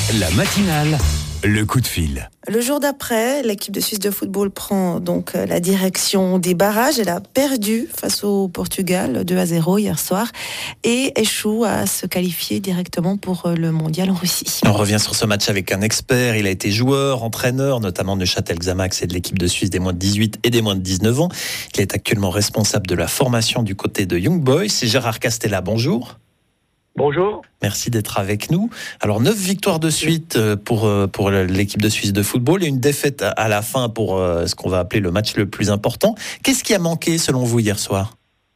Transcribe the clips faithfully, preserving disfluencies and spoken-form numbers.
La matinale, le coup de fil. Le jour d'après, l'équipe de Suisse de football prend donc la direction des barrages. Elle a perdu face au Portugal deux à zéro hier soir et échoue à se qualifier directement pour le mondial en Russie. On revient sur ce match avec un expert. Il a été joueur, entraîneur, notamment de Neuchâtel Xamax et de l'équipe de Suisse des moins de dix-huit et des moins de dix-neuf ans. Il est actuellement responsable de la formation du côté de Young Boys. C'est Gérard Castella, bonjour. Bonjour. Merci d'être avec nous. Alors, neuf victoires de suite pour, pour l'équipe de Suisse de football et une défaite à la fin pour ce qu'on va appeler le match le plus important. Qu'est-ce qui a manqué selon vous hier soir ?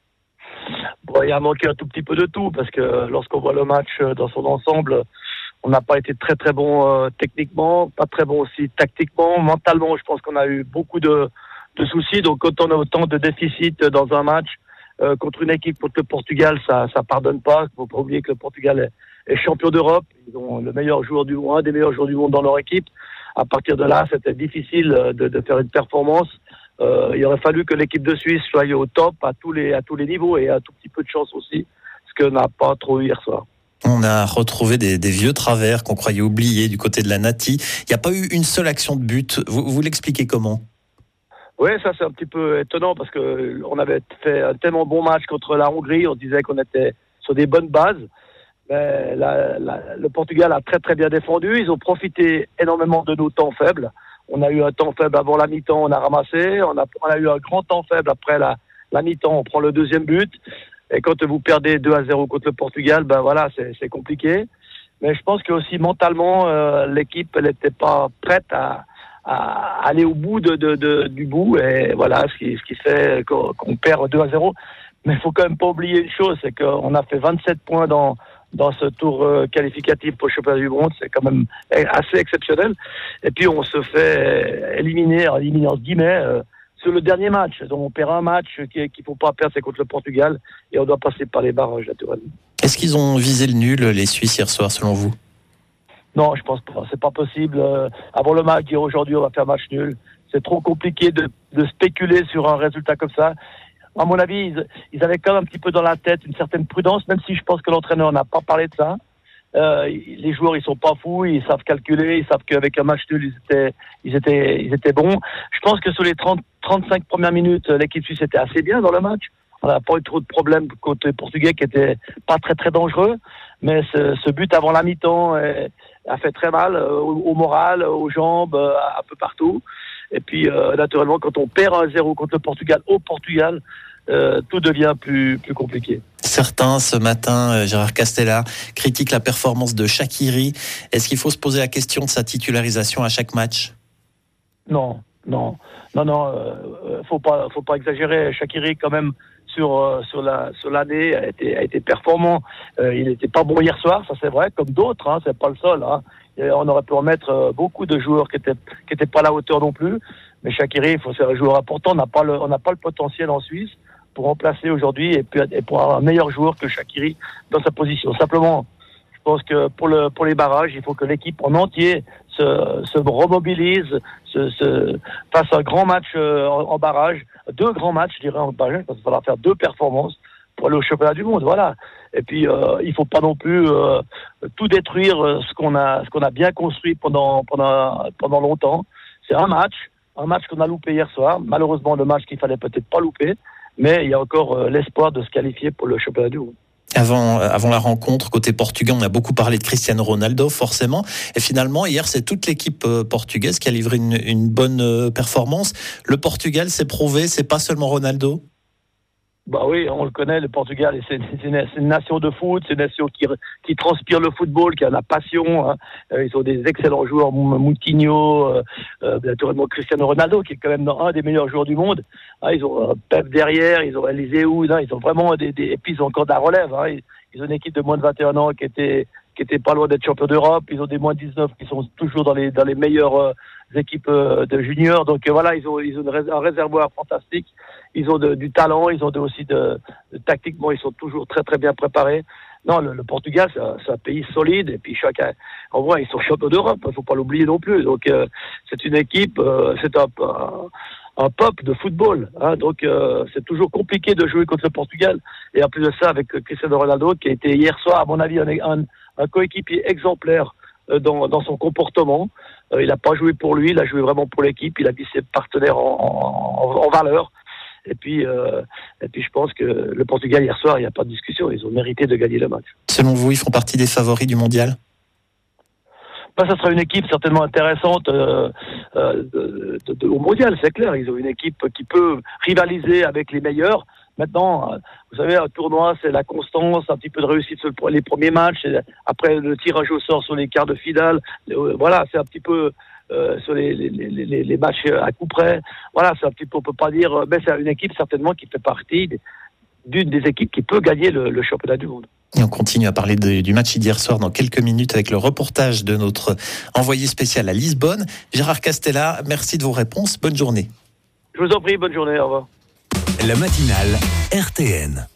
Bon, il a manqué un tout petit peu de tout parce que lorsqu'on voit le match dans son ensemble, on n'a pas été très très bon euh, techniquement, pas très bon aussi tactiquement, mentalement. Je pense qu'on a eu beaucoup de, de soucis. Donc, quand on a autant de déficits dans un match, Euh, contre une équipe contre le Portugal, ça ça pardonne pas. Il ne faut pas oublier que le Portugal est, est champion d'Europe. Ils ont le meilleur joueur du monde, un des meilleurs joueurs du monde dans leur équipe. À partir de là, c'était difficile de, de faire une performance. Euh, il aurait fallu que l'équipe de Suisse soit au top à tous les à tous les niveaux et un tout petit peu de chance aussi, ce que n'a pas trop eu hier soir. On a retrouvé des, des vieux travers qu'on croyait oubliés du côté de la Nati. Il n'y a pas eu une seule action de but. Vous, vous l'expliquez comment ? Oui, ça c'est un petit peu étonnant parce que on avait fait un tellement bon match contre la Hongrie, on disait qu'on était sur des bonnes bases. Mais la, la, le Portugal a très très bien défendu, ils ont profité énormément de nos temps faibles. On a eu un temps faible avant la mi-temps, on a ramassé, on a, on a eu un grand temps faible après la, la mi-temps, on prend le deuxième but. Et quand vous perdez deux à zéro contre le Portugal, ben voilà, c'est, c'est compliqué. Mais je pense que aussi mentalement, euh, l'équipe elle n'était pas prête à à aller au bout de, de, de, du bout, et voilà ce qui, ce qui fait qu'on, qu'on perd deux à zéro. Mais il faut quand même pas oublier une chose, c'est qu'on a fait vingt-sept points dans, dans ce tour euh, qualificatif pour le championnat du monde, c'est quand même assez exceptionnel. Et puis on se fait éliminer, éliminer en guillemets, euh, sur le dernier match. Donc on perd un match qu'il ne faut pas perdre, c'est contre le Portugal, et on doit passer par les barrages naturellement. Est-ce qu'ils ont visé le nul, les Suisses, hier soir, selon vous ? Non, je pense pas. C'est pas possible. Euh, avant le match, dire aujourd'hui on va faire match nul, c'est trop compliqué de, de spéculer sur un résultat comme ça. À mon avis, ils, ils avaient quand même un petit peu dans la tête une certaine prudence, même si je pense que l'entraîneur n'a pas parlé de ça. Euh, les joueurs, ils sont pas fous, ils savent calculer, ils savent qu'avec un match nul, ils étaient, ils étaient, ils étaient bons. Je pense que sur les trente, trente-cinq premières minutes, l'équipe suisse était assez bien dans le match. On n'a pas eu trop de problèmes côté portugais qui était pas très très dangereux, mais ce, ce but avant la mi-temps est, a fait très mal euh, au, au moral, aux jambes, euh, un peu partout. Et puis euh, naturellement, quand on perd un zéro contre le Portugal au Portugal, euh, tout devient plus plus compliqué. Certains ce matin, Gérard Castella, critiquent la performance de Shaqiri. Est-ce qu'il faut se poser la question de sa titularisation à chaque match ? Non, non, non, non. Euh, faut pas, faut pas exagérer. Shaqiri quand même. Sur euh, sur la sur l'année a été a été performant. Euh, il n'était pas bon hier soir, ça c'est vrai, comme d'autres. Hein, c'est pas le seul. Hein. Et on aurait pu en mettre euh, beaucoup de joueurs qui étaient qui étaient pas à la hauteur non plus. Mais Shaqiri, il faut c'est un joueur important. On n'a pas le on n'a pas le potentiel en Suisse pour remplacer aujourd'hui et, puis, et pour avoir un meilleur joueur que Shaqiri dans sa position. Simplement, je pense que pour le pour les barrages, il faut que l'équipe en entier se se remobilise, se, se fasse un grand match euh, en, en barrage, deux grands matchs, je dirais en barrage, parce qu'il va falloir faire deux performances pour aller au championnat du monde, voilà. Et puis euh, il faut pas non plus euh, tout détruire ce qu'on a ce qu'on a bien construit pendant pendant pendant longtemps. C'est un match, un match qu'on a loupé hier soir, malheureusement le match qu'il fallait peut-être pas louper, mais il y a encore euh, l'espoir de se qualifier pour le championnat du monde. Avant, avant la rencontre, côté portugais, on a beaucoup parlé de Cristiano Ronaldo, forcément. Et finalement, hier, c'est toute l'équipe portugaise qui a livré une, une bonne performance. Le Portugal s'est prouvé, c'est pas seulement Ronaldo ? Bah oui, on le connaît, le Portugal, c'est, c'est, une, c'est une nation de foot, c'est une nation qui, qui transpire le football, qui a la passion. Hein. Euh, ils ont des excellents joueurs, Moutinho, euh, euh, naturellement Cristiano Ronaldo, qui est quand même un des meilleurs joueurs du monde. Hein, ils ont euh, Pep derrière, ils ont Eliseu, hein, ils ont vraiment des, des... Et puis ils ont encore de la relève. Hein. Ils, ils ont une équipe de moins de vingt et un ans qui était, qui était pas loin d'être champion d'Europe. Ils ont des moins de dix-neuf qui sont toujours dans les, dans les meilleures euh, équipes euh, de juniors. Donc euh, voilà, ils ont, ils ont une, un réservoir fantastique. Ils ont de, du talent, ils ont de, aussi de, de tactiquement, ils sont toujours très très bien préparés. Non, le, le Portugal, c'est un, c'est un pays solide, et puis chacun, on voit, ils sont champions d'Europe, il ne faut pas l'oublier non plus. Donc euh, c'est une équipe, euh, c'est un, un, un peuple de football. Hein, donc euh, c'est toujours compliqué de jouer contre le Portugal. Et en plus de ça, avec Cristiano Ronaldo, qui a été hier soir, à mon avis, un, un, un coéquipier exemplaire euh, dans, dans son comportement. Euh, il n'a pas joué pour lui, il a joué vraiment pour l'équipe. Il a mis ses partenaires en, en, en valeur. Et puis, euh, et puis, je pense que le Portugal, hier soir, il n'y a pas de discussion. Ils ont mérité de gagner le match. Selon vous, ils font partie des favoris du mondial ? Ben, ça sera une équipe certainement intéressante euh, euh, de, de, de, au mondial, c'est clair. Ils ont une équipe qui peut rivaliser avec les meilleurs. Maintenant, euh, vous savez, un tournoi, c'est la constance, un petit peu de réussite sur le, les premiers matchs. Et après, le tirage au sort sur les quarts de finale. Euh, voilà, c'est un petit peu... Euh, sur les, les, les, les matchs à coup près. Voilà, c'est un petit peu, on peut pas dire, mais c'est une équipe certainement qui fait partie d'une des équipes qui peut gagner le, le championnat du monde. Et on continue à parler de, du match d'hier soir dans quelques minutes avec le reportage de notre envoyé spécial à Lisbonne. Gérard Castella, merci de vos réponses. Bonne journée. Je vous en prie, bonne journée, au revoir. La matinale R T N.